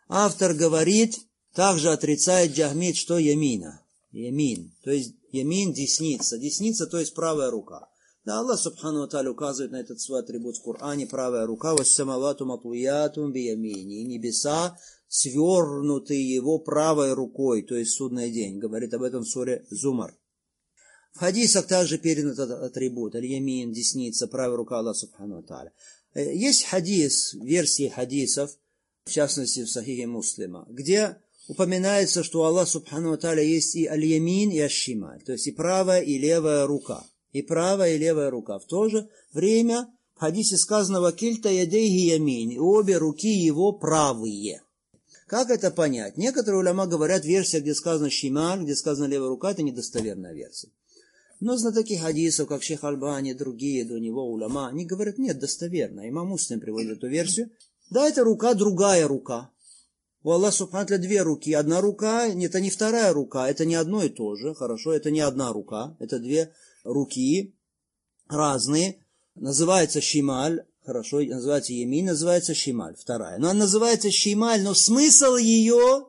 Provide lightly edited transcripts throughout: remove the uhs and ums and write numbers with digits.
автор говорит, также отрицает Джахмид, что ямина. Ямин, то есть ямин десница. Десница, то есть правая рука. Да, Аллах Субхану ва Тааля указывает на этот свой атрибут в Коране, правая рука, вассамавату матуятум биямини, и небеса свернуты его правой рукой, то есть судный день. Говорит об этом в суре Зумар. В хадисах также передан этот атрибут, аль-ямин, десница, правая рука Аллаха Субхану ва Тааля. Есть хадис, версии хадисов, в частности в Сахихе Муслима, где упоминается, что у Аллаха Субхану ва Тааля есть и аль-ямин, и аш-шималь, то есть и правая, и левая рука. И правая, и левая рука. В то же время в хадисе сказано «Вакильта ядейхи ямин», и обе руки его правые. Как это понять? Некоторые уляма говорят, версия, где сказано «шималь», где сказано «левая рука», это недостоверная версия. Но знатоки хадисов, как Шейх Альбани и другие до него уляма, они говорят, нет, достоверно. Имам Муслим приводит эту версию. Да, это рука, другая рука. У Аллаха Субхану ва Тааля две руки. Одна рука, это не вторая рука, это не одно и то же. Хорошо, это не одна рука, это две руки разные. Называется шималь, хорошо, называется ямин, называется шималь, вторая. Но она называется шималь, но смысл ее,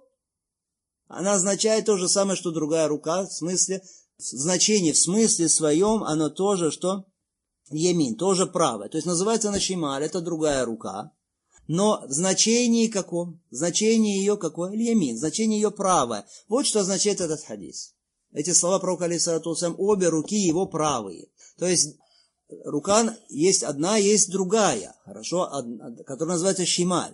она означает то же самое, что другая рука, в смысле, значение в смысле своем, оно тоже, что ямин, тоже правая. То есть называется она шималь, это другая рука. Но в значении каком? Значение ее какое? Ямин, значение ее правое. Вот что означает этот хадис. Эти слова пророка алейхиссалату вассалям, обе руки его правые. То есть рука есть одна, есть другая, хорошо, которая называется шималь.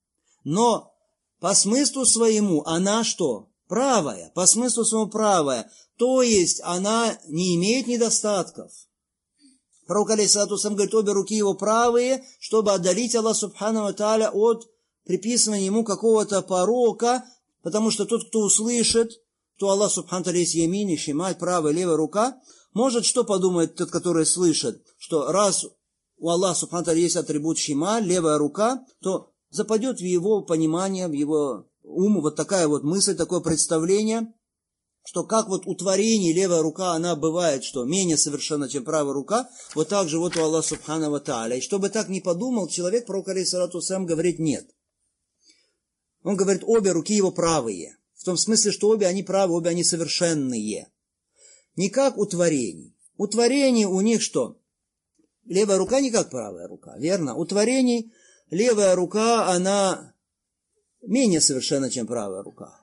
Но по смыслу своему она что? Правая. По смыслу своему правая. То есть она не имеет недостатков. Пророк алейхиссалату вассалям говорит, обе руки его правые, чтобы отдалить Аллаха Субхану ва Тааля от приписывания ему какого-то порока, потому что тот, кто услышит, то Аллах Субхану ва Тааля есть ямин и шималь, правая и левая рука, может, что подумает тот, который слышит, что раз у Аллаха Субхану ва Тааля есть атрибут шималь, левая рука, то западет в его понимание, в его ум вот такая вот мысль, такое представление, что как вот у творений левая рука, она бывает, что менее совершенна, чем правая рука, вот так же вот у Аллаха Субхану ва Тааля. И чтобы так не подумал человек, пророк алейхиссалату вассалям говорит нет. Он говорит, обе руки его правые. В том смысле, что обе они правы, обе они совершенные. Не как у творений. У творений у них что? Левая рука не как правая рука, верно? У творений левая рука, она менее совершенна, чем правая рука.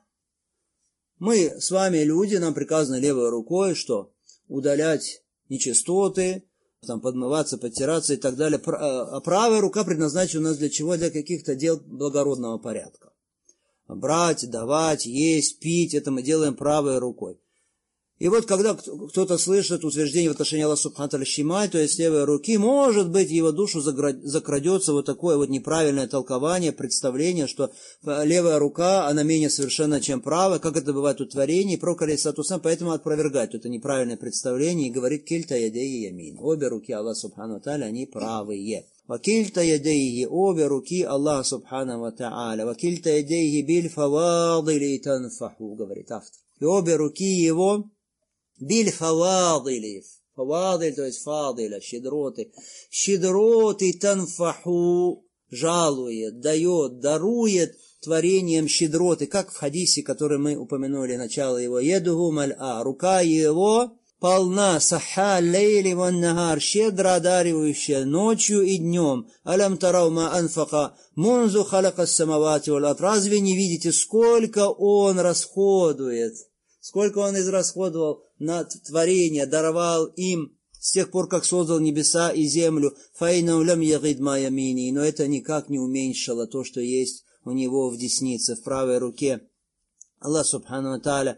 Мы с вами, люди, нам приказано левой рукой, что удалять нечистоты, там, подмываться, подтираться и так далее. А правая рука предназначена у нас для чего? Для каких-то дел благородного порядка. Брать, давать, есть, пить, это мы делаем правой рукой. И вот когда кто-то слышит утверждение в отношении Аллаха Субхану ва Тааля шималь, то есть левой руки, может быть, в его душу закрадется вот такое вот неправильное толкование, представление, что левая рука, она менее совершенна, чем правая, как это бывает у творений. Пророк алейхиссалату вассалям поэтому отвергает это неправильное представление и говорит кильта ядейхи ямин. Обе руки Аллаха Субхану ва Тааля, они правые. Вакильта ядейхи, обе руки Аллаха Субхану ва Тааля. Вакильта ядейхи биль фавадили танфаху, говорит автор. И обе руки его биль фавадили, фавадиль, то есть фадиля, щедроты. Щедроты танфаху, жалует, дает, дарует творением щедроты, как в хадисе, который мы упомянули, начало его, едуху маль'a, рука его полна, саха лейли ван нагар, щедро одаривающая ночью и днем. Алям тарау ма анфака мунзу халака самавати вал ард. Разве не видите, сколько он расходует? Сколько он израсходовал на творение, даровал им с тех пор, как создал небеса и землю. Файнау лям ягид ма ямини. Но это никак не уменьшило то, что есть у него в деснице, в правой руке. Аллах Субхану ва Тааля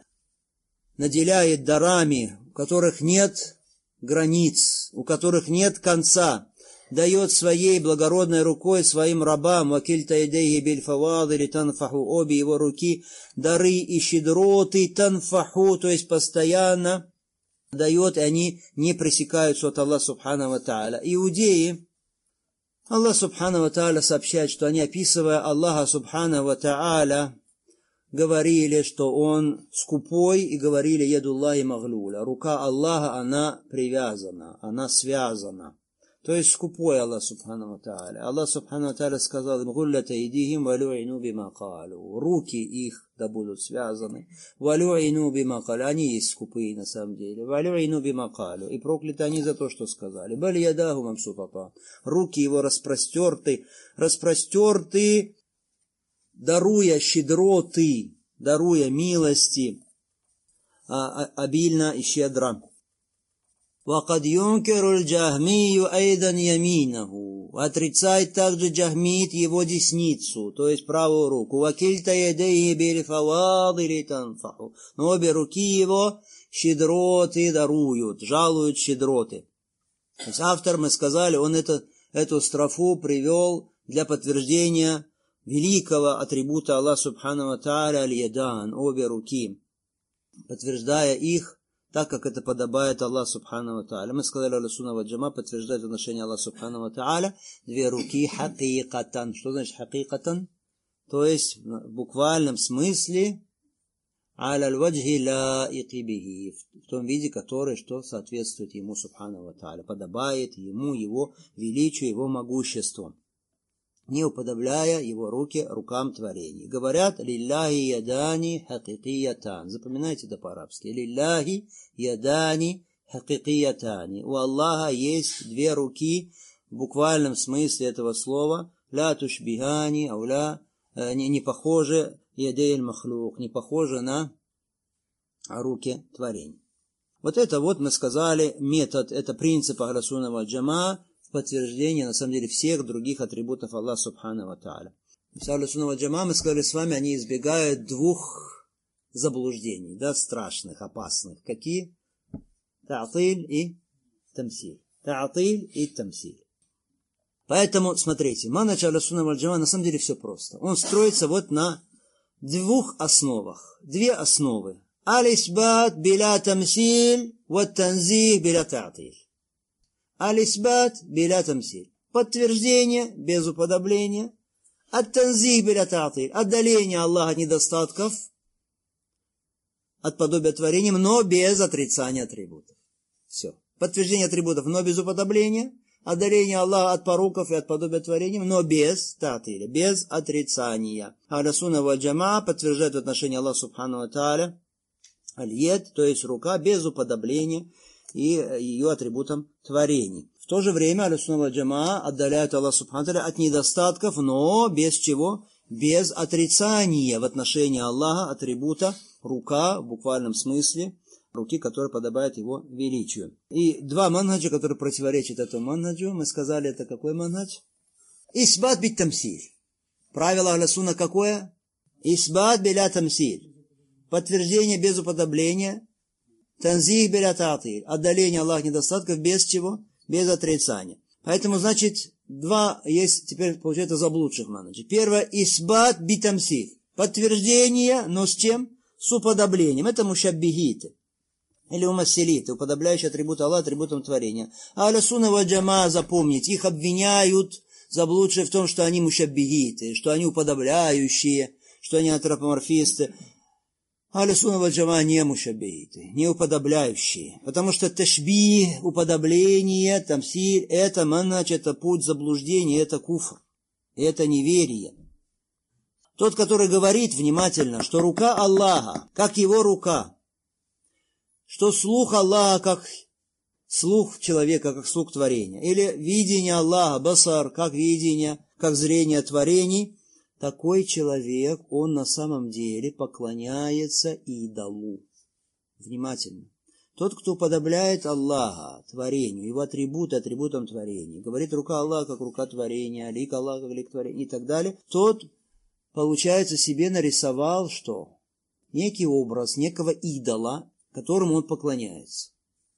наделяет дарами, у которых нет границ, у которых нет конца. Дает своей благородной рукой своим рабам, вакильта ядейхи биль фавадили танфаху, обе его руки, дары и щедроты танфаху, то есть постоянно дает, и они не пресекаются от Аллаха Субхану ва Тааля. Иудеи, Аллах Субхану ва Тааля сообщает, что они, описывая Аллаха Субхану ва Тааля, говорили, что он скупой, и говорили «Ядуллахи маглуля». Рука Аллаха, она привязана, она связана. То есть скупой Аллах Субхану ва Тааля. Аллах Субхану ва Тааля сказал им: «Гуллят айдихим валю'ину бима калу». Руки их да будут связаны. Валю'ину бима калу. Они есть скупые на самом деле. Валю'ину бима калу. И прокляты они за то, что сказали. Баль ядаху мамсутатан. Руки его распростерты, даруя щедроты, даруя милости, обильно и щедро. وَقَدْ يُنْكِرُ الْجَهْمِيُّ أَيْضًا يَمِينَهُ. Отрицает также джахмит его десницу, то есть правую руку. وَكِلْتَ يَدَيْهِ بِالْفَوَاضِلِ تَنْفَحُ. Но обе руки его щедроты даруют, жалуют щедроты. То есть автор, мы сказали, он эту строфу привел для подтверждения великого атрибута Аллаха Субхану ва Тааля аль-ядан, обе руки, подтверждая их так, как это подобает Аллаху Субхану ва Тааля. Мы сказали, Аль-Сунна валь Джамаа подтверждает отношение Аллаха Субхану ва Тааля две руки хакикатан. Что значит хакикатан? То есть в буквальном смысле аляль ваджхи лаики бихи, в том виде, который что соответствует ему Субхану ва Тааля, подобает ему, его величию, его могуществу, не уподобляя его руки рукам творений. Говорят: лилляхи ядани хакикиятан. Запоминайте это по-арабски. Лилляхи ядани хакикиятани. У Аллаха есть две руки в буквальном смысле этого слова. Ля тушбихани, ауля, не похожи ядейль махлук, не похожи на руки творений. Вот это вот мы сказали метод, это принцип Ахлю-Сунна валь Джамаа, подтверждение, на самом деле, всех других атрибутов Аллаха Субхану ва Тааля. Ахлю-Сунна валь Джамаа, мы сказали с вами, они избегают двух заблуждений, да, страшных, опасных. Какие? Та'атиль и тамсиль. Та'атиль и тамсиль. Поэтому, смотрите, манхадж Ахлю-Сунна валь Джамаа, на самом деле, все просто. Он строится вот на двух основах. Две основы. Аль-исбат биля тамсиль, вот танзих биля та'атиль. Аль-исбат биля тамсиль. Подтверждение без уподобления. Ат-танзих биля та'атиль. Отдаление Аллаха от недостатков, от подобия творениям, но без отрицания атрибутов. Все. Подтверждение атрибутов, но без уподобления. Отдаление Аллаха от пороков и от подобия творениям, но без та'атиля, без отрицания. Ахлю-Сунна валь Джамаа подтверждает в отношении Аллаха Субхану ва Тааля аль-яд, то есть рука, без уподобления и ее атрибутам творений. В то же время Ахлю-Сунна валь Джамаа отдаляют Аллаха Субхану ва Тааля от недостатков, но без чего? Без отрицания в отношении Аллаха атрибута рука, в буквальном смысле, руки, которые подобают его величию. И два манхаджа, которые противоречат этому манхаджу, мы сказали, это какой манхадж? Исбат бит тамсиль. Правило Ахлю-Сунна какое? Исбат биля тамсиль. Подтверждение без уподобления. Танзих биля та'атиль. Отдаление Аллаха недостатков без чего? Без отрицания. Поэтому, значит, два есть, теперь получается заблудших манхаджей. Первое, исбат бит тамсиль. Подтверждение, но с чем? С уподоблением. Это мушаббихиты. Или умассилиты, уподобляющие атрибуты Аллаха атрибутам творения. А Ахлю-Сунна валь Джамаа, запомните, их обвиняют заблудшие в том, что они мушаббихиты, что они уподобляющие, что они антропоморфисты. Ахлю-Сунна валь Джамаа не мушаббихиты, не уподобляющие. Потому что ташбих, уподобление, тамсиль, это манхадж, это путь заблуждения, это куфр, это неверие. Тот, который говорит внимательно, что рука Аллаха, как его рука, что слух Аллаха, как слух человека, как слух творения, или видение Аллаха, басар, как видение, как зрение творений, такой человек, он на самом деле поклоняется идолу. Внимательно. Тот, кто уподобляет Аллаха творению, его атрибуты атрибутам творения, говорит рука Аллаха, как рука творения, лик Аллаха, как лик творения и так далее, тот, получается, себе нарисовал что? Некий образ, некого идола, которому он поклоняется.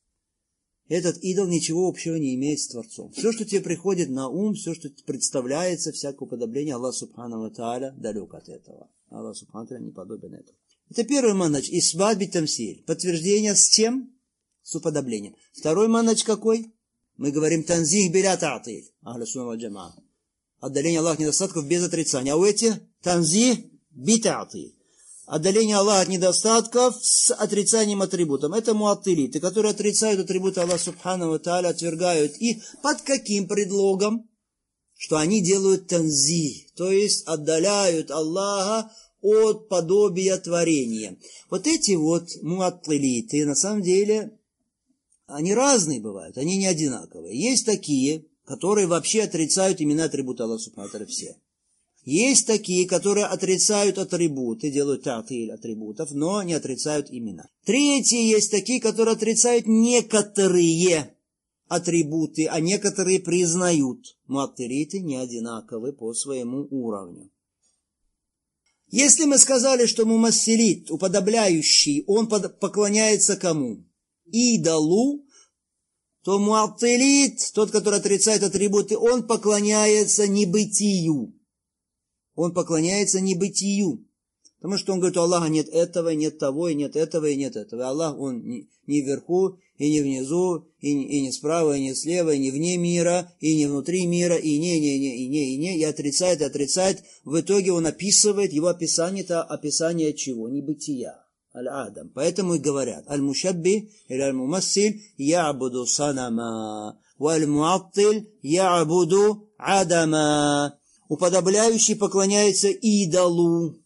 Этот идол ничего общего не имеет с Творцом. Все, что тебе приходит на ум, все, что представляется, всякое уподобление, Аллах Субхану ва Тааля далек от этого. Аллах Субхану ва Тааля не подобен этому. Это первый манхадж, исбат бит тамсиль. Подтверждение с чем? С уподоблением. Второй манхадж какой? Мы говорим танзих биля та'атиль. Ахлю-Сунна валь Джамаа. Отдаление Аллаха недостатков без отрицания. А у этих танзих бит та'атиль. отдаление Аллаха от недостатков с отрицанием атрибутов. Это муаттилиты, которые отрицают атрибуты Аллаха субхану ва тааля, отвергают их. Под каким предлогом? Что они делают танзи, то есть отдаляют Аллаха от подобия творения. Вот эти вот муаттилиты, на самом деле, они разные бывают, они не одинаковые. Есть такие, которые вообще отрицают имена атрибута Аллаха субхану ва тааля все. Есть такие, которые отрицают атрибуты, делают та'тиль атрибутов, но не отрицают имена. Третьи есть такие, которые отрицают некоторые атрибуты, а некоторые признают. Муаттилиты не одинаковы по своему уровню. Если мы сказали, что мумассилит, уподобляющий, он поклоняется кому? Идолу, то муаттилит, тот, который отрицает атрибуты, он поклоняется небытию. Он поклоняется небытию. Потому что он говорит, у Аллаха нет этого, нет того, и нет этого, и нет этого. Аллах, он не вверху, и не внизу, и не справа, и не слева, и не вне мира, и не внутри мира, и не, и отрицает, и отрицает. В итоге он описывает, его описание, это описание чего? Небытия. Аль-Адам. Поэтому и говорят, аль-мушабби или аль-мумассиль я'буду санама, валь-муаттиль я'буду адама. Уподобляющий поклоняется идолу,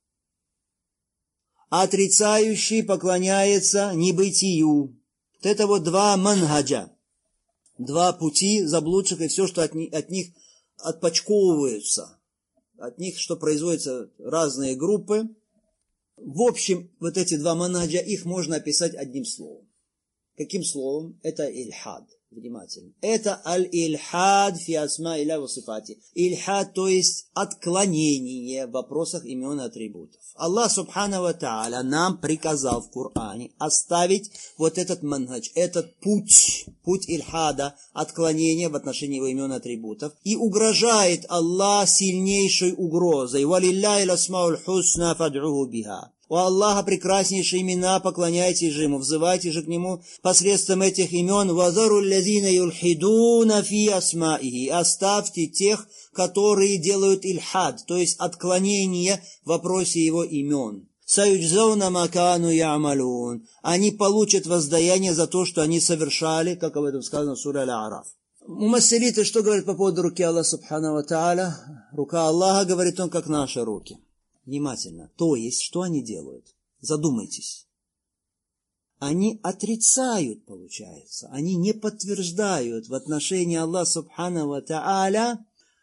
отрицающий поклоняется небытию. Вот это вот два манхаджа, два пути заблудших, и все, что от них отпочковываются, от них, что производятся разные группы. В общем, вот эти два манхаджа, их можно описать одним словом. Каким словом? Это ильхад. Внимательно. Это аль-ильхад фи асма иля ва сифати. Ильхад, то есть отклонение в вопросах имен и атрибутов. Аллах субхану ва тааля нам приказал в Коране оставить вот этот манхадж, этот путь ильхада, отклонения в отношении его имен и атрибутов. И угрожает Аллах сильнейшей угрозой. «Валилляхи ласмауль хусна фад'уху биха». У Аллаха прекраснейшие имена, поклоняйтесь же Ему, взывайте же к Нему посредством этих имен. «Вазару лязина юлхидуна фи асмаихи». Оставьте тех, которые делают ильхад, то есть отклонение в вопросе Его имен. «Саюджзауна макану я'малун». Они получат воздаяние за то, что они совершали, как об этом сказано в суре Аль-А'раф. Мумассилиты что говорят по поводу руки Аллаха субхану ва тааля? Рука Аллаха, говорит он, как наши руки. Внимательно. То есть, что они делают? Задумайтесь. Они отрицают, получается. Они не подтверждают в отношении Аллаха субхану ва тааля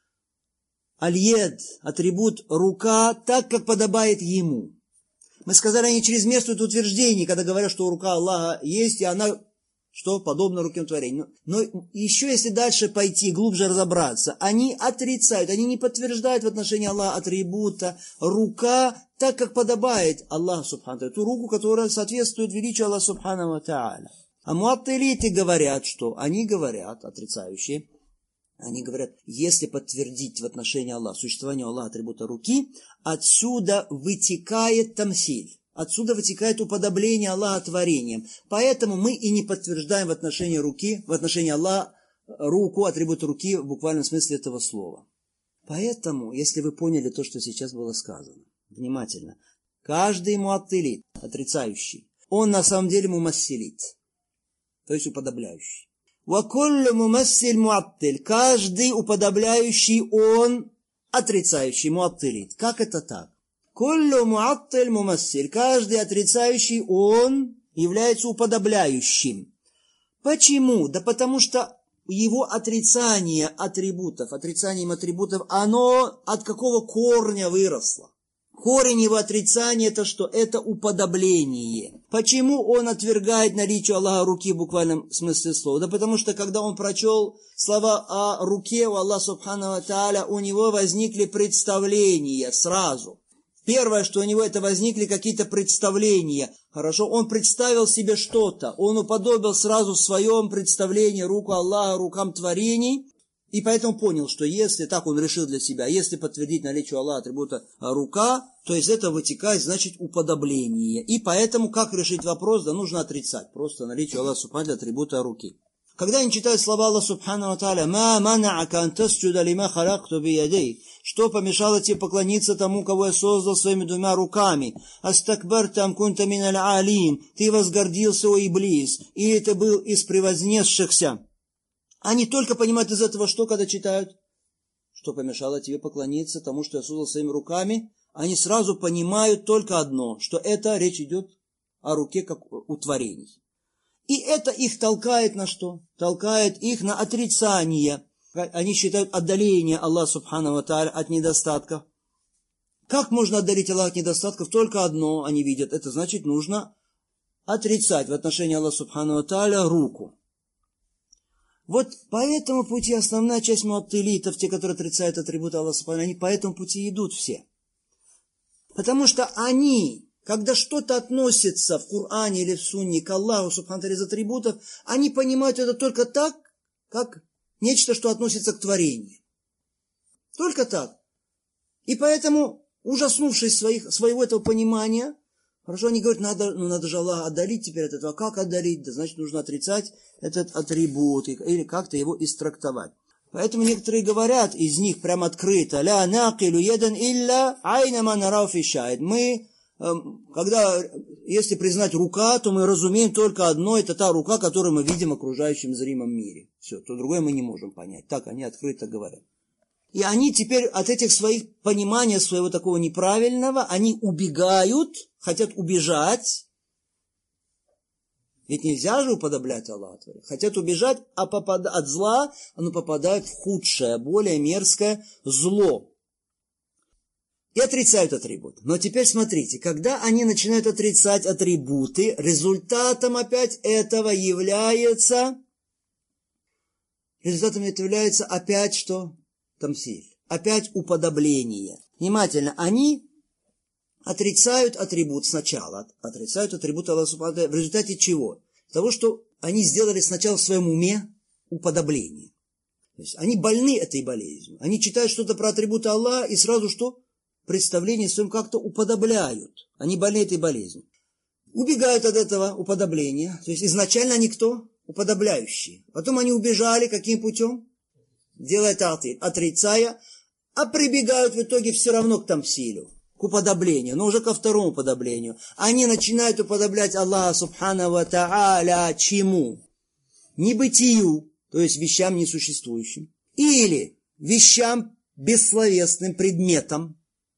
аль-яд, атрибут рука, так, как подобает Ему. Мы сказали, они чрезмерствуют утверждение, когда говорят, что рука Аллаха есть, и она, что подобно руке творения. Но еще если дальше пойти, глубже разобраться, они отрицают, они не подтверждают в отношении Аллаха атрибута рука, так как подобает Аллаху субхану ва тааля, ту руку, которая соответствует величию Аллаха субхану ва тааля. А муаттилиты говорят, что они говорят, отрицающие, они говорят, если подтвердить в отношении Аллаха существование Аллаха атрибута руки, отсюда вытекает тамсиль. Отсюда вытекает уподобление Аллаха творением. Поэтому мы и не подтверждаем в отношении руки, в отношении Аллаха руку, атрибут руки в буквальном смысле этого слова. Поэтому, если вы поняли то, что сейчас было сказано, внимательно, каждый муаттилит, отрицающий, он на самом деле мумассилит, то есть уподобляющий. Вакуллю мумассиль муаттиль, каждый уподобляющий, он отрицающий, муаттилит. Как это так? Куллю муаттиль мумассиль. Каждый отрицающий, он является уподобляющим. Почему? Да потому что его отрицание атрибутов, отрицанием атрибутов, оно от какого корня выросло? Корень его отрицания это что? Это уподобление. Почему он отвергает наличие Аллаха руки в буквальном смысле слова? Да потому что когда он прочел слова о руке у Аллаха субхану ва тааля, у него возникли представления сразу. Первое, что у него это возникли какие-то представления. Хорошо, он представил себе что-то. Он уподобил сразу в своем представлении руку Аллаха рукам творений. И поэтому понял, что если так он решил для себя, если подтвердить наличие Аллаха атрибута рука, то из этого вытекает, значит, уподобление. И поэтому, как решить вопрос, да нужно отрицать просто наличие Аллаха субхану атрибута руки. Когда они читают слова Аллаха субхану ва тааля, «Ма манаака ан тасджуда лима халакту биядей», Что помешало тебе поклониться тому, кого я создал своими двумя руками? Астакбарта ам кунта миналь алин. Ты возгордился, о Иблис, или ты был из превознесшихся. Они только понимают из этого, что когда читают? Что помешало тебе поклониться тому, что я создал своими руками? Они сразу понимают только одно, что это речь идет о руке, как у творений. И это их толкает на что? Толкает их на отрицание. Они считают отдаление Аллаха Субхану ва Тааля от недостатков. Как можно отдалить Аллаха от недостатков? Только одно они видят. Это значит, нужно отрицать в отношении Аллаха Субхану ва Тааля руку. Вот по этому пути основная часть муаттилитов, те, которые отрицают атрибуты Аллаха Субхану, они по этому пути идут все. Потому что они, когда что-то относится в Коране или в Сунне к Аллаху Субхану ва Тааля из атрибутов, они понимают это только так, как нечто, что относится к творению. Только так. И поэтому, ужаснувшись своего этого понимания, хорошо, они говорят, надо же Аллаха отдалить теперь от этого. Как отдалить? Да значит, нужно отрицать этот атрибут или как-то его истрактовать. Поэтому некоторые говорят из них прямо открыто, «Ля накилу едан илля айна ма нарау фи шаид». Мы, если признать рука, то мы разумеем только одно, это та рука, которую мы видим в окружающем зримом мире. Все, то другое мы не можем понять. Так они открыто говорят. И они теперь от этих своих понимания, своего такого неправильного, они убегают, хотят убежать. Ведь нельзя же уподоблять Аллаху. Хотят убежать, а от зла оно попадает в худшее, более мерзкое зло. И отрицают атрибуты. Но теперь смотрите, когда они начинают отрицать атрибуты, результатом опять этого является опять что? Тамсиль. Опять уподобление. Внимательно, они отрицают атрибут сначала. Отрицают атрибут Аллаха Субхану ва Тааля. В результате чего? Того, что они сделали сначала в своем уме уподобление. То есть они больны этой болезнью. Они читают что-то про атрибуты Аллаха и сразу что? Представление своим как-то уподобляют. Они больны этой болезнью. Убегают от этого уподобления. То есть изначально они кто? Уподобляющие. Потом они убежали каким путем? Делая тартиль, отрицая, а прибегают в итоге все равно к тамсилю, к уподоблению, но уже ко второму уподоблению. Они начинают уподоблять Аллаха Субхану ва Тааля чему? Небытию, то есть вещам несуществующим, или вещам бессловесным предметам,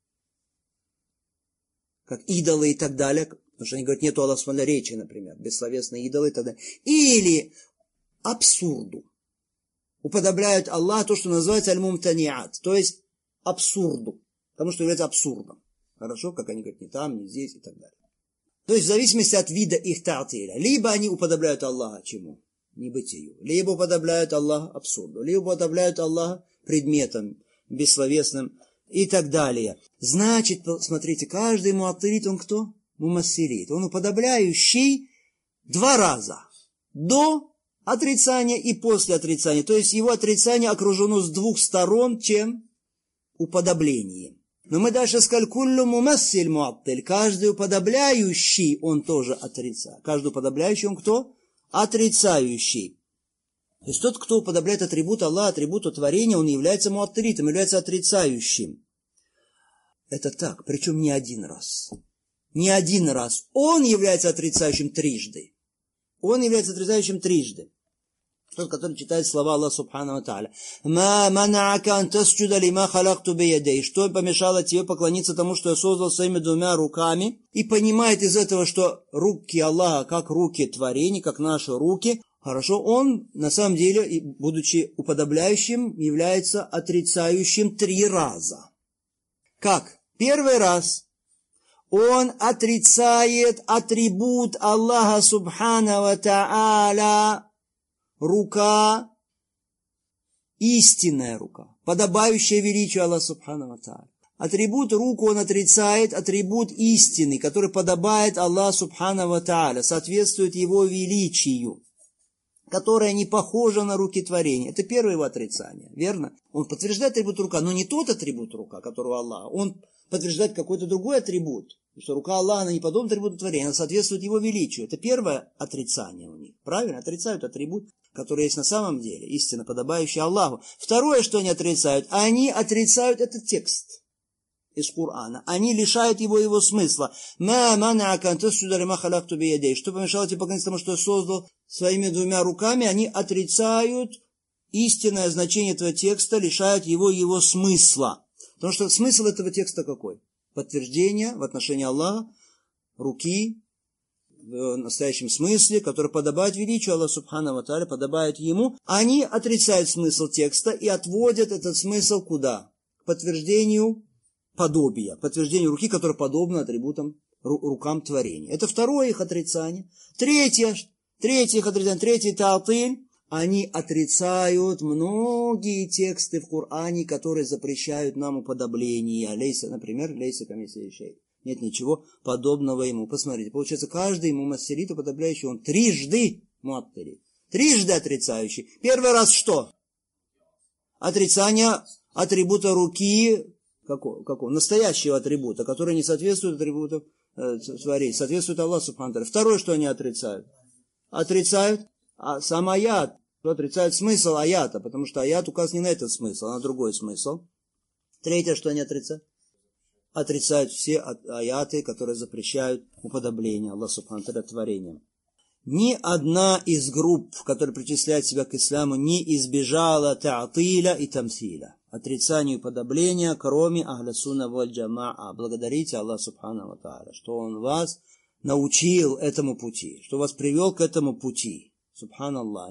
как идолы и так далее, потому что они говорят, нету Аллаха Субхану ва Тааля речи, например, бессловесные идолы и так далее, или абсурду. Уподобляют Аллаха то, что называется аль-мумтаниат, то есть абсурду, потому что является абсурдом. Хорошо, как они говорят, не там, не здесь и так далее. То есть в зависимости от вида их тартиля. Либо они уподобляют Аллаха чему? Небытию. Либо уподобляют Аллаха абсурду. Либо уподобляют Аллаха предметам, бессловесным и так далее. Значит, смотрите, каждый муаттилит, он кто? Мумассилит. Он уподобляющий два раза. До отрицания и после отрицания. То есть его отрицание окружено с двух сторон, чем? Уподоблением. Но мы дальше сказали, куллю мумассиль муаттиль. Каждый уподобляющий, он тоже отрицает. Каждый уподобляющий, он кто? Отрицающий. То есть тот, кто уподобляет атрибут Аллаха, атрибуту творения, он является муаттилитом, является отрицающим. Это так, причем не один раз. Не один раз. Он является отрицающим трижды. Он является отрицающим трижды. Тот, который читает слова Аллаха Субхану ва Тааля. «Ма манаака ан тасджуда лима халакту биядей». Что помешало тебе поклониться тому, что я создал своими двумя руками? И понимает из этого, что руки Аллаха, как руки творений, как наши руки, хорошо, он на самом деле, будучи уподобляющим, является отрицающим три раза. Как? Первый раз. Он отрицает атрибут Аллаха Субхану ва Тааля. Рука, истинная рука, подобающая величию Аллаха Субхану ва Тааля. Атрибут руку он отрицает, атрибут истины, который подобает Аллаху Субхану ва Тааля, соответствует его величию, которое не похоже на руки творения. Это первое его отрицание, верно? Он подтверждает атрибут рука, но не тот атрибут рука, которого Аллах. Он подтверждать какой-то другой атрибут. Потому что рука Аллаха, она не подобна атрибуту творения, она соответствует его величию. Это первое отрицание у них. Правильно? Отрицают атрибут, который есть на самом деле, истинно подобающий Аллаху. Второе, что они отрицают этот текст из Корана. Они лишают его смысла. Что помешало тебе поклониться тому, что я создал своими двумя руками? Они отрицают истинное значение этого текста, лишают его смысла. Потому что смысл этого текста какой? Подтверждение в отношении Аллаха, руки, в настоящем смысле, который подобает величию Аллаха Субхану ва Тааля, подобает Ему. Они отрицают смысл текста и отводят этот смысл куда? К подтверждению подобия, подтверждению руки, которая подобна атрибутам рукам творения. Это второе их отрицание. Третье их отрицание, третий таатиль. Они отрицают многие тексты в Коране, которые запрещают нам уподобление. Например, лейса камисли шей. Нет ничего подобного ему. Посмотрите, получается, каждый мумассилит, уподобляющий, он трижды муаттилит. Трижды отрицающий. Первый раз что? Отрицание атрибута руки, какого? Настоящего атрибута, который не соответствует атрибуту творения, соответствует Аллаху Субхану ва Тааля. Второе, что они отрицают? Отрицают сам аят. Отрицают смысл аята, потому что аят указан не на этот смысл, а на другой смысл. Третье, что они отрицают? Отрицают все аяты, которые запрещают уподобление Аллаху Субхану ва Тааля творением. Ни одна из групп, которые причисляют себя к исламу, не избежала та'атиля и тамсиля, отрицанию уподобления, кроме ахля сунна валь джамаа. Благодарите Аллаху Субхану ва Тааля, что Он вас научил этому пути, что вас привел к этому пути. Субханаллах,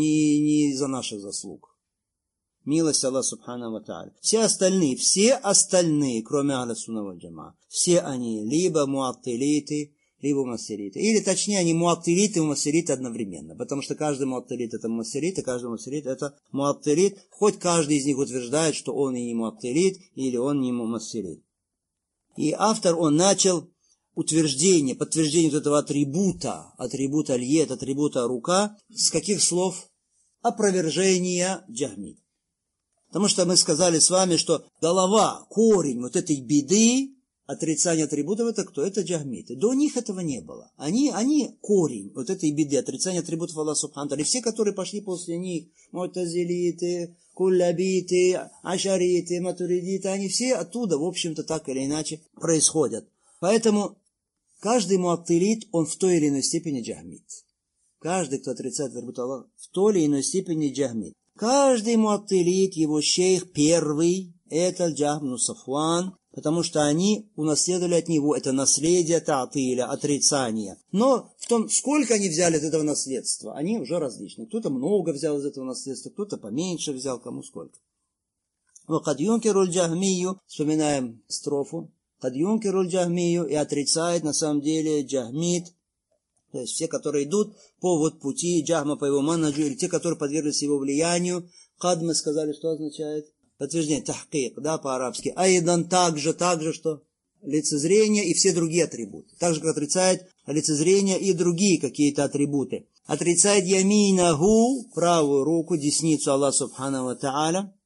не за наших заслуг. Милость Аллаха Субхану ва Тааля. Все остальные, кроме ахля сунна валь джамаа, все они либо муаттилиты, либо муассилиты. Или точнее, они муаттилиты и муассилиты одновременно. Потому что каждый муаттилит это муассилит, и каждый муассилит это муаттилит. Хоть каждый из них утверждает, что он и не муаттилит, или он не муассилит. И автор, он начал подтверждение вот этого атрибута льет, атрибута рука, с каких слов? Опровержение джахмит. Потому что мы сказали с вами, что голова, корень вот этой беды, отрицание атрибутов, это кто? Это джахмиты. До них этого не было. Они корень вот этой беды, отрицание атрибутов Аллаха Субхану ва Тааля. И все, которые пошли после них, му'тазилиты, куллабиты, ашариты, матуридиты, они все оттуда, в общем-то, так или иначе происходят. Поэтому каждый муаттилит, он в той или иной степени джахмит. Каждый, кто отрицает атрибут Аллаха, в той или иной степени джахмит. Каждый муаттилит, его шейх первый, это Джахм Сафван, потому что они унаследовали от него это наследие та'атиля, отрицания. Но в том, сколько они взяли от этого наследства, они уже различны. Кто-то много взял из этого наследства, кто-то поменьше взял, кому сколько. وَقَدْ يُنْكِرُ الْجَهْمِيُّ, вспоминаем строфу, قَدْ يُنْكِرُ الْجَهْمِيُّ, и отрицает на самом деле джахмит, то есть все, которые идут по вот пути джахма, по его манаджу, или те, которые подверглись его влиянию. Кад, мы сказали, что означает? Подтверждение, тахкик, да, по-арабски. Айдан также, что? Лицезрение и все другие атрибуты. Так же, как отрицает лицезрение и другие какие-то атрибуты. Отрицает яминаху, правую руку, десницу Аллаха Субхану ва Тааля.